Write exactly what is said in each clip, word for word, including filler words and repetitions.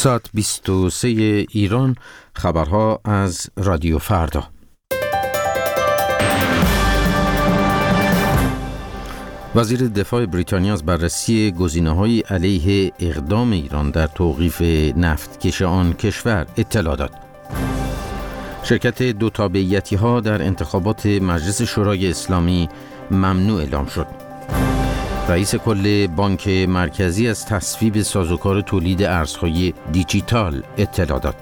ساعت بیست و سه ایران، خبرها از رادیو فردا. وزیر دفاع بریتانیا از بررسی گزینه‌های علیه اقدام ایران در توقیف نفتکش آن کشور اطلاع داد. شرکت دو تابعیتی‌ها در انتخابات مجلس شورای اسلامی ممنوع اعلام شد. رئیس کل بانک مرکزی از تصویب سازوکار تولید ارزهای دیجیتال اطلاع داد.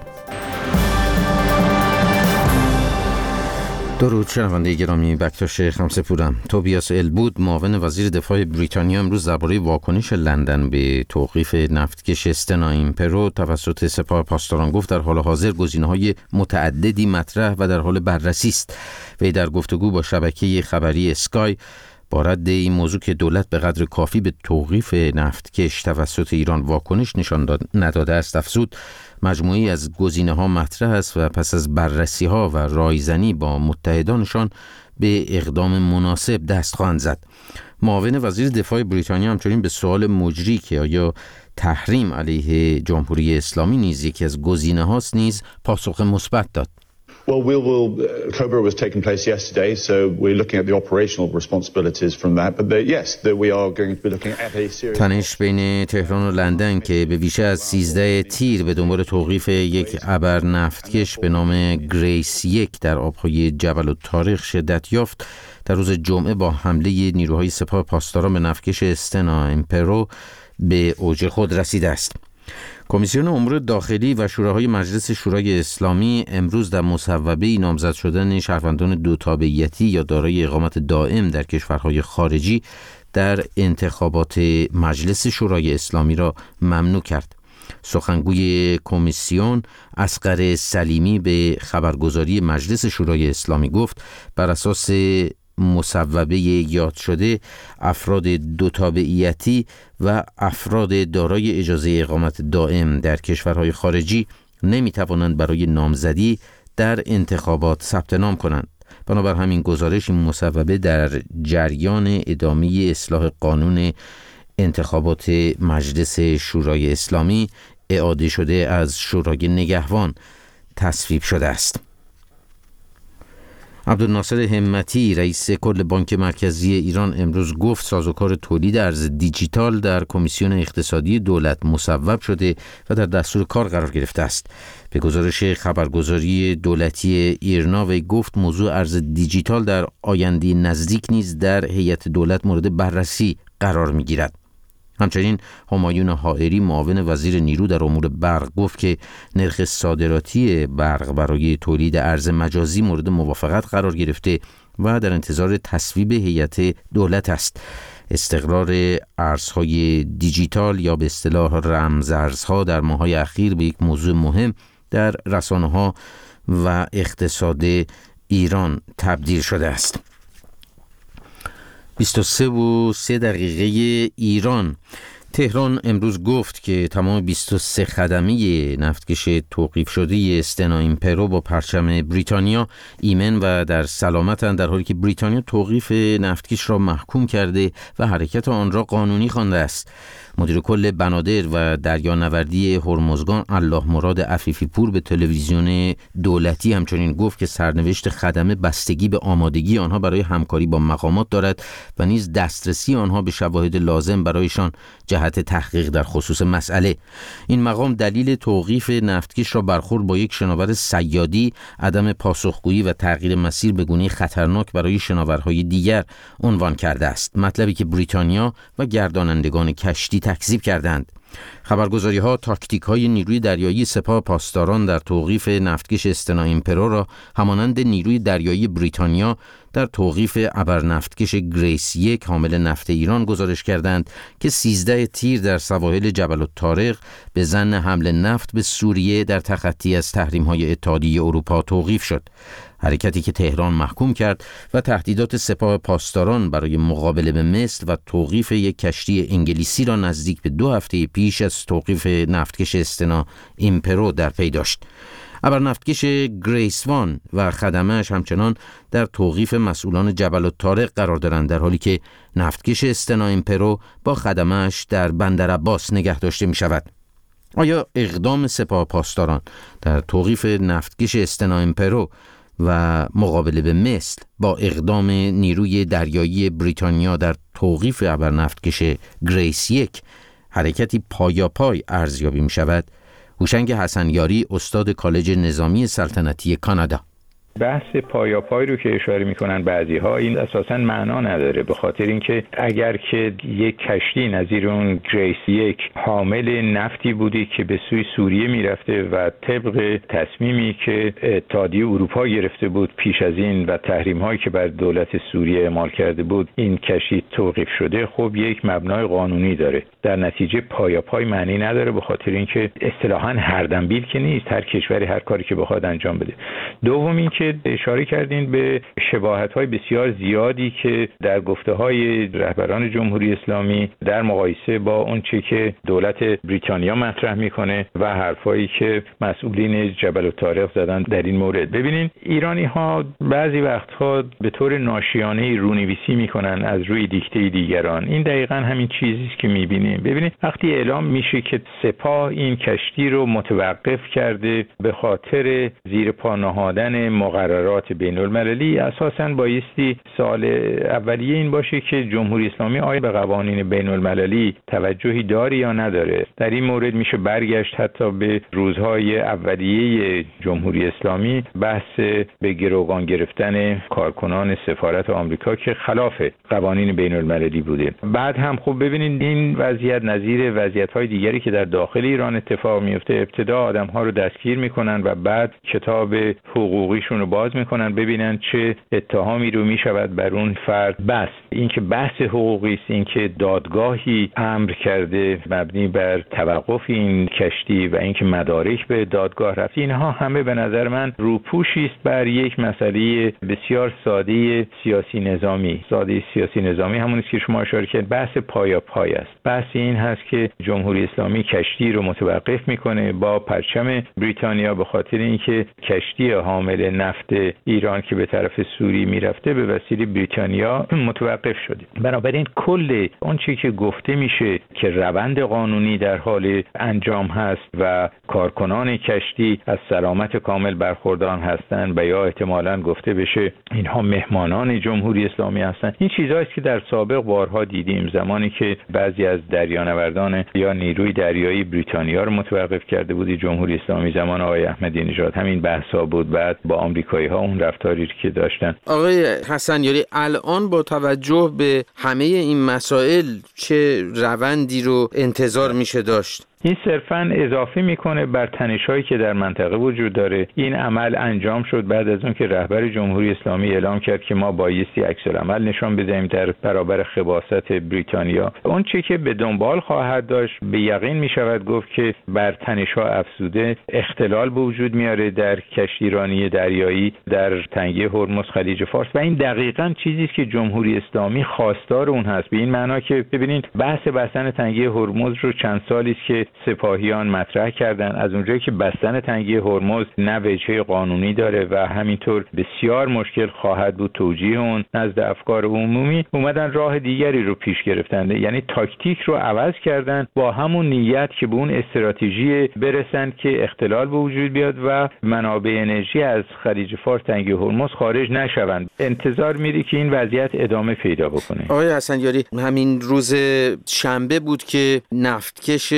درود شنونده گرامی، بکتاش خمسه‌پورم. توبیاس البود، معاون وزیر دفاع بریتانیا، امروز درباره واکنش لندن به توقیف نفتکش استنا ایمپرو توسط سپاه پاسداران گفت در حال حاضر گزینه‌های متعددی مطرح و در حال بررسی است. وی در گفتگو با شبکه خبری اسکای با رد این موضوع که دولت به قدر کافی به توقیف نفتکش توسط ایران واکنش نشان داد نداده است افزود مجموعی از گزینه‌ها مطرح است و پس از بررسی‌ها و رایزنی با متحدانشان به اقدام مناسب دست خواهند زد. معاون وزیر دفاع بریتانیا همچنین به سوال مجری که آیا تحریم علیه جمهوری اسلامی نیز یکی از گزینه‌هاست نیز پاسخ مثبت داد. Well, we will. Uh, Cobra was taking place yesterday, so we're looking at the operational responsibilities from that. But the, yes, that we are going to be looking at a series. تنش بین تهران و لندن که به بیش از سیزده تیر به دنبال توقیف یک ابر نفتکش به نام گریس یک در آبهای جبل الطارق شدت یافت، در روز جمعه با حمله نیروهای سپاه پاسداران به نفتکش استنا ایمپرو به اوج خود رسیده است. کمیسیون امور داخلی و شوراهای مجلس شورای اسلامی امروز در مصوبه نامزد شدن شهروندان دو تابعیتی یا دارای اقامت دائم در کشورهای خارجی در انتخابات مجلس شورای اسلامی را ممنوع کرد. سخنگوی کمیسیون اصغر سلیمی به خبرگزاری مجلس شورای اسلامی گفت بر اساس مصوبه یاد شده افراد دو تابعیتی و افراد دارای اجازه اقامت دائم در کشورهای خارجی نمی توانند برای نامزدی در انتخابات ثبت نام کنند. بنابر همین گزارش این مصوبه در جریان ادامه اصلاح قانون انتخابات مجلس شورای اسلامی اعاده شده از شورای نگهبان تصویب شده است. عبدالناصر همتی، رئیس کل بانک مرکزی ایران، امروز گفت سازوکار تولید ارز دیجیتال در کمیسیون اقتصادی دولت مصوب شده و در دستور کار قرار گرفته است. به گزارش خبرگزاری دولتی ایرنا وی گفت موضوع ارز دیجیتال در آینده نزدیک نیز در هیئت دولت مورد بررسی قرار می‌گیرد. همچنین همایون حائری، معاون وزیر نیرو در امور برق، گفت که نرخ صادراتی برق برای تولید ارز مجازی مورد موافقت قرار گرفته و در انتظار تصویب هیئت دولت است. استقرار ارزهای دیجیتال یا به اصطلاح رمزارزها در ماه‌های اخیر به یک موضوع مهم در رسانه‌ها و اقتصاد ایران تبدیل شده است. بیست و سه و سه دقیقه ایران. تهران امروز گفت که تمام بیست و سه خدمه نفتکش توقیف شده استنا ایمپرو با پرچم بریتانیا ایمن و در سلامتند، در حالی که بریتانیا توقیف نفتکش را محکوم کرده و حرکت آن را قانونی خوانده است. مدیر کل بنادر و دریانوردی هرمزگان الله مراد عفیفی پور به تلویزیون دولتی همچنین گفت که سرنوشت خدمه بستگی به آمادگی آنها برای همکاری با مقامات دارد و نیز دسترسی آنها به شواهد لازم برایشان جهت تحقیق در خصوص مسئله. این مقام دلیل توقیف نفتکش را برخورد با یک شناور صیادی، عدم پاسخگویی و تغییر مسیر به گونه‌ای خطرناک برای شناورهای دیگر عنوان کرده است، مطلبی که بریتانیا و گردانندگان کشتی تکذیب کردند. خبرگزاری‌ها تاکتیک‌های نیروی دریایی سپاه پاسداران در توقیف نفتکش استنا ایمپرو را همانند نیروی دریایی بریتانیا در توقیف ابر نفتکش گریس یک حامل نفت ایران گزارش کردند که سیزده تیر در سواحل جبل الطارق به ظن حمل نفت به سوریه در تخطی از تحریم‌های اتحادیه اروپا توقیف شد. حرکتی که تهران محکوم کرد و تهدیدات سپاه پاسداران برای مقابله به مصر و توقیف یک کشتی انگلیسی را نزدیک به دو هفته پیش از توقیف نفتکش استنا ایمپرو در پی داشت. ابر نفتکش گریس وان و خدمه‌اش همچنان در توقیف مسئولان جبل الطارق قرار دارند، در حالی که نفتکش استنا ایمپرو با خدمه‌اش در بندر عباس نگه داشته می شود. آیا اقدام سپاه پاسداران در توقیف نفتکش استنا امپرو و مقابله به مثل با اقدام نیروی دریایی بریتانیا در توقیف ابرنفتکش گریس یک حرکتی پایاپای ارزیابی می شود؟ هوشنگ حسنیاری، استاد کالج نظامی سلطنتی کانادا: بحث پایاپای رو که اشاره میکنن بعضی ها، این اساساً معنا نداره، به خاطر اینکه اگر که یک کشتی نظیر اون گریس یک حامل نفتی بودی که به سوی سوریه میرفته و طبق تصمیمی که اتحادیه اروپا گرفته بود پیش از این و تحریم هایی که بر دولت سوریه اعمال کرده بود، این کشتی توقیف شده، خب یک مبنای قانونی داره. در نتیجه پایاپای معنی نداره، به خاطر اینکه اصطلاحاً هر دنبیل که نیست، هر کشوری هر کاری که بخواد انجام بده. دوم اینکه اشاره کردین به شباهت‌های بسیار زیادی که در گفته‌های رهبران جمهوری اسلامی در مقایسه با اون چه که دولت بریتانیا مطرح میکنه و حرفایی که مسئولین جبل الطارق زدن در این مورد. ببینین ایرانی‌ها بعضی وقتها به طور ناشیانه رونویسی میکنن از روی دیکته دیگران. این دقیقاً همین چیزی است که میبینیم. ببینید وقتی اعلام میشه که سپاه این کشتی رو متوقف کرده به خاطر زیر پا نهادن مقررات بین المللی، اساساً بایستی سال اولیه این باشه که جمهوری اسلامی آیا به قوانین بین المللی توجهی داره یا نداره. در این مورد میشه برگشت حتی به روزهای اولیه جمهوری اسلامی، بحث به گروگان گرفتن کارکنان سفارت آمریکا که خلاف قوانین بین المللی بوده. بعد هم خوب ببینید این وضعیت نظیر وضعیت‌های دیگری که در داخل ایران اتفاق میفته، ابتدا آدم‌ها رو دستگیر میکنن و بعد کتاب حقوقیشون رو باز میکنن ببینن چه اتهامی رو میشود بر اون فرد بست. اینکه بحث حقوقی است، اینکه دادگاهی امر کرده مبنی بر توقف این کشتی و اینکه مدارک به دادگاه رفت، اینها همه به نظر من روپوشی است بر یک مسئله بسیار ساده سیاسی نظامی. ساده سیاسی نظامی همون است که شما اشاره کردید، بحث پایا پای است. بحث این هست که جمهوری اسلامی کشتی رو متوقف میکنه با پرچم بریتانیا به خاطر اینکه کشتی حامل نفت ایران که به طرف سوریه میرفته به وسیله بریتانیا متوقف شده. بنابراین کل اون چیزی که گفته میشه که روند قانونی در حال انجام هست و کارکنان کشتی از سلامت کامل برخوردار هستند و یا احتمالاً گفته بشه اینها مهمانان جمهوری اسلامی هستند، این چیزایی است که در سابق بارها دیدیم، زمانی که بعضی از دریانوردان یا نیروی دریایی بریتانیا رو متوقف کرده بودی جمهوری اسلامی زمان آقای احمدی نژاد، همین بحثا بود. بعد با آمریکایی ها اون رفتاری که داشتن. آقای حسنیاری، الان با توجه به همه این مسائل چه روندی رو انتظار میشه داشت؟ این صرفاً اضافه میکنه بر تنش‌هایی که در منطقه وجود داره. این عمل انجام شد بعد از اون که رهبر جمهوری اسلامی اعلام کرد که ما بایستی عکس‌العمل نشان بدهیم در برابر خباثت بریتانیا. اون چیزی که به دنبال خواهد داشت به یقین میشود گفت که بر تنش‌ها افزوده اختلال به وجود میاره در کشتیرانی دریایی در تنگه هرمز، خلیج فارس، و این دقیقاً چیزی است که جمهوری اسلامی خواستار اون هست. به این معنا که ببینید بحث بستن تنگه هرمز رو چند سالی است که سپاهیان مطرح کردن. از اونجایی که بستن تنگه هرمز نه وجهه قانونی داره و همینطور بسیار مشکل خواهد بود توجیه اون نزد افکار عمومی، اومدن راه دیگری رو پیش گرفتن، یعنی تاکتیک رو عوض کردن با همون نیت که به اون استراتژی برسن که اختلال به وجود بیاد و منابع انرژی از خلیج فارس تنگه هرمز خارج نشوند. انتظار میره که این وضعیت ادامه پیدا بکنه. آقای حسنیاری، همین روز شنبه بود که نفتکش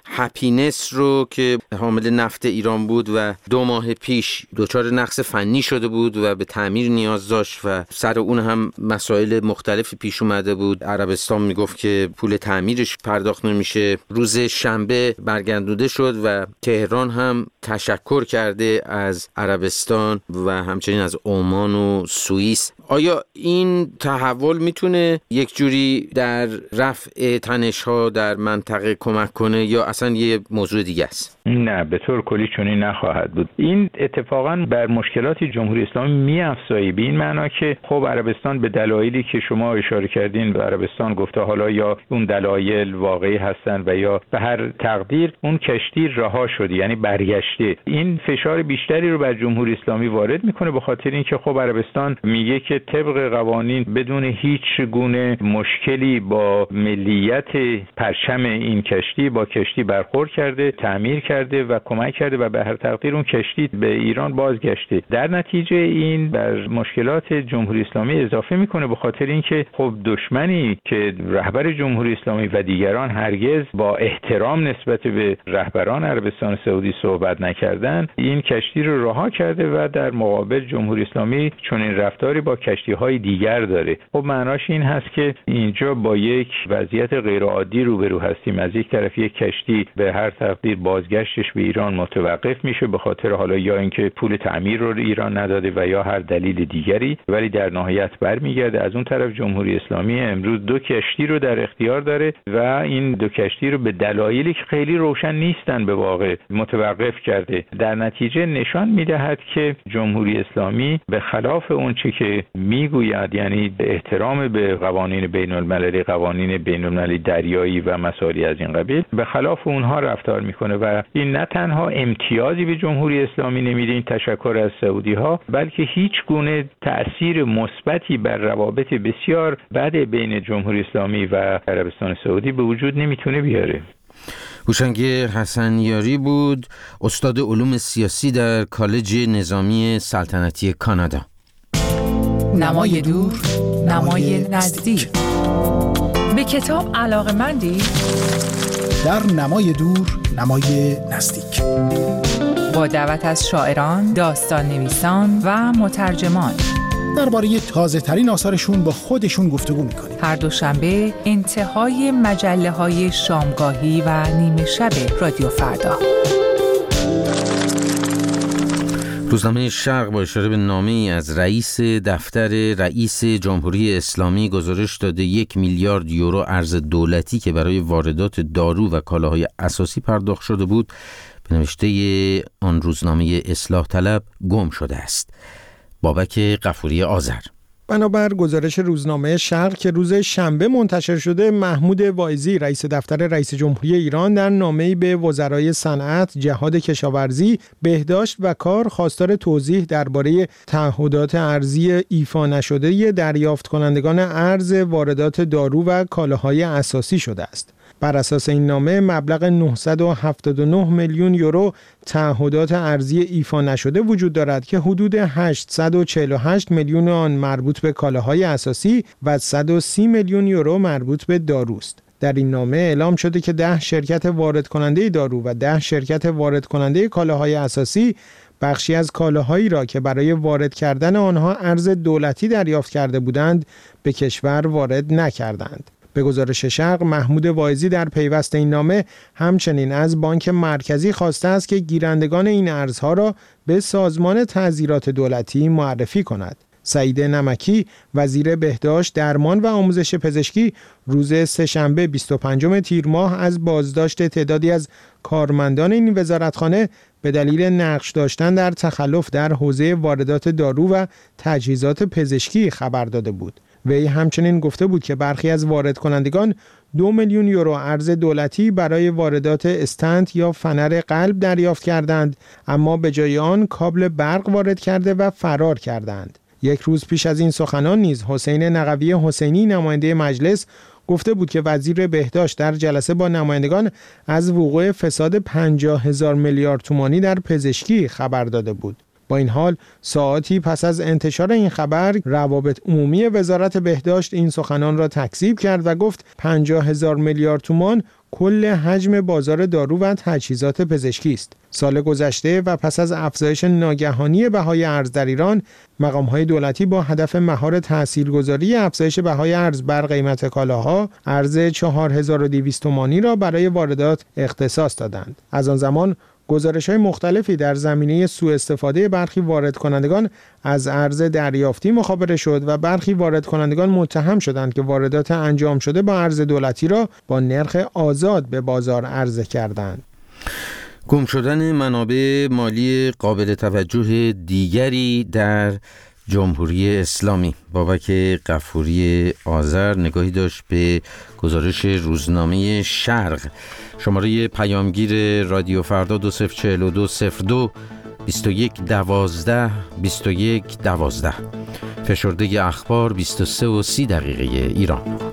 هپینس رو که حامل نفت ایران بود و دو ماه پیش دچار نقص فنی شده بود و به تعمیر نیاز داشت و سر اون هم مسائل مختلفی پیش اومده بود. عربستان میگفت که پول تعمیرش پرداخت نمیشه. روز شنبه برگردونده شد و تهران هم تشکر کرده از عربستان و همچنین از عمان و سوئیس. آیا این تحول میتونه یک جوری در رفع تنش‌ها در منطقه کمک کنه یا اصلا یه موضوع دیگه است؟ نه، به طور کلی چنین نخواهد بود. این اتفاقا بر مشکلات جمهوری اسلامی می‌افزاید، به این معنا که خب عربستان به دلایلی که شما اشاره کردین به عربستان گفته، حالا یا اون دلایل واقعی هستن و یا به هر تقدیر اون کشتی رها شده، یعنی برگشته. این فشار بیشتری رو بر جمهوری اسلامی وارد میکنه به خاطر اینکه خب عربستان میگه که طبق قوانین بدون هیچ گونه مشکلی با ملیت پرچم این کشتی با کشتی برخورد کرده، تعمیر کرده و کمک کرده و به هر تقدیر اون کشتی به ایران بازگشته. در نتیجه این بر مشکلات جمهوری اسلامی اضافه میکنه، به خاطر اینکه خب دشمنی که رهبر جمهوری اسلامی و دیگران هرگز با احترام نسبت به رهبران عربستان سعودی صحبت نکردن، این کشتی رو رها کرده و در مقابل جمهوری اسلامی چنین رفتاری با کشتی‌های دیگر داره. خب معناش این هست که اینجا با یک وضعیت غیر عادی روبرو هستیم. از یک طرف یک کشتی به هر تقدیر بازگشتش به ایران متوقف میشه به خاطر حالا یا اینکه پول تعمیر رو ایران نداده و یا هر دلیل دیگری، ولی در نهایت برمیگرده. از اون طرف جمهوری اسلامی امروز دو کشتی رو در اختیار داره و این دو کشتی رو به دلایلی که خیلی روشن نیستن به واقع متوقف کرده. در نتیجه نشان میدهد که جمهوری اسلامی به خلاف اون چه که میگوید، یعنی احترام به قوانین بین المللی، قوانین بین المللی دریایی و مسائلی از این قبیل، به خلاف اونها رفتار میکنه و این نه تنها امتیازی به جمهوری اسلامی نمیده، این تشکر از سعودی ها، بلکه هیچ گونه تأثیر مثبتی بر روابط بسیار بد بین جمهوری اسلامی و عربستان سعودی به وجود نمیتونه بیاره. هوشنگ حسنیاری بود، استاد علوم سیاسی در کالج نظامی سلطنتی کانادا. نمای دور، نمای نزدیک. به کتاب علاقه‌مندی؟ در نمای دور، نمای نزدیک. با دعوت از شاعران، داستان نویسان و مترجمان درباره تازه ترین آثارشون با خودشون گفتگو میکنیم. هر دوشنبه انتهای مجله های شامگاهی و نیمه شب رادیو فردا. روزنامه شرق با اشاره به نامه‌ای از رئیس دفتر رئیس جمهوری اسلامی گزارش داده یک میلیارد یورو ارز دولتی که برای واردات دارو و کالاهای اساسی پرداخت شده بود به نوشته آن روزنامه اصلاح طلب گم شده است. بابک غفوری آذر. بنابر گزارش روزنامه شرق که روز شنبه منتشر شده، محمود واعظی رئیس دفتر رئیس جمهوری ایران در نامه‌ای به وزرای صنعت، جهاد کشاورزی، بهداشت و کار خواستار توضیح درباره تعهدات ارزی ایفا نشده دریافت کنندگان ارز واردات دارو و کالاهای اساسی شده است. بر اساس این نامه مبلغ نهصد و هفتاد و نه میلیون یورو تعهدات ارزی ایفا نشده وجود دارد که حدود هشتصد و چهل و هشت میلیون آن مربوط به کالاهای اساسی و صد و سی میلیون یورو مربوط به داروست. در این نامه اعلام شده که ده شرکت وارد کننده دارو و ده شرکت وارد کننده کالاهای اساسی بخشی از کالاهایی را که برای وارد کردن آنها ارز دولتی دریافت کرده بودند به کشور وارد نکردند. به گزارش شرق، محمود واعظی در پیوست این نامه همچنین از بانک مرکزی خواسته است که گیرندگان این ارزها را به سازمان تعزیرات دولتی معرفی کند. سعید نمکی، وزیر بهداشت، درمان و آموزش پزشکی، روز سه‌شنبه بیست و پنجم تیر ماه از بازداشت تعدادی از کارمندان این وزارتخانه به دلیل نقش داشتن در تخلف در حوزه واردات دارو و تجهیزات پزشکی خبر داده بود. وی همچنین گفته بود که برخی از وارد کنندگان دو میلیون یورو ارز دولتی برای واردات استنت یا فنر قلب دریافت کردند، اما به جای آن کابل برق وارد کرده و فرار کردند. یک روز پیش از این سخنان نیز حسین نقوی حسینی نماینده مجلس گفته بود که وزیر بهداشت در جلسه با نمایندگان از وقوع فساد پنجاه هزار میلیارد تومانی در پزشکی خبر داده بود. با این حال ساعاتی پس از انتشار این خبر، روابط عمومی وزارت بهداشت این سخنان را تکذیب کرد و گفت پنجاه هزار میلیارد تومان کل حجم بازار دارو و تجهیزات پزشکی است. سال گذشته و پس از افزایش ناگهانی بهای ارز در ایران، مقام‌های دولتی با هدف مهار تاثیرگذاری افزایش بهای ارز بر قیمت کالاها، ارز چهار هزار و دویست تومانی را برای واردات اختصاص دادند. از آن زمان گزارش‌های مختلفی در زمینه سوء استفاده برخی وارد کنندگان از ارز دریافتی مخابره شد و برخی وارد کنندگان متهم شدند که واردات انجام شده با ارز دولتی را با نرخ آزاد به بازار عرضه کردند. گم شدن منابع مالی قابل توجه دیگری در جمهوری اسلامی. بابک غفوری آذر نگاهی داشت به گزارش روزنامه شرق. شماره پیامگیر رادیو فردا دو صفر چهل و دو صفر دو بیست و یک دوازده بیست و یک دوازده. فشرده اخبار بیست و سه و سی دقیقه ایران.